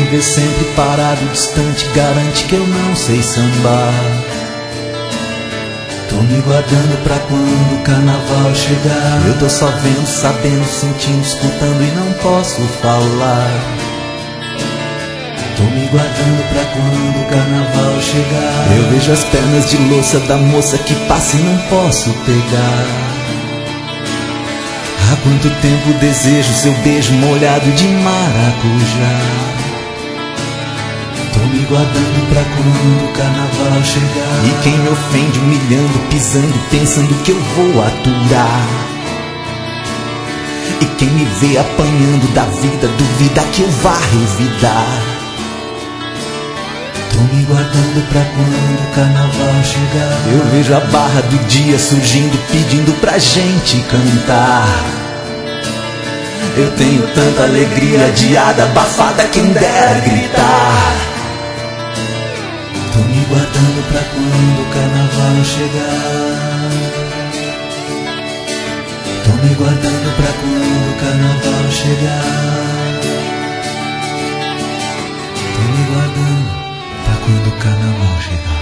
vê sempre parado, distante, garante que eu não sei sambar. Tô me guardando pra quando o carnaval chegar. Eu tô só vendo, sabendo, sentindo, escutando e não posso falar. Tô me guardando pra quando o carnaval chegar. Eu vejo as pernas de louça da moça que passa e não posso pegar. Há quanto tempo desejo seu beijo molhado de maracujá. Tô me guardando pra quando o carnaval chegar. E quem me ofende, humilhando, pisando, pensando que eu vou aturar. E quem me vê apanhando da vida, duvida que eu vá revidar. Tô me guardando pra quando o carnaval chegar. Eu vejo a barra do dia surgindo, pedindo pra gente cantar. Eu tenho tanta alegria adiada, abafada, quem dera gritar. Tô me guardando pra quando o carnaval chegar. Tô me guardando pra quando o carnaval chegar. Tô me guardando pra quando o carnaval chegar.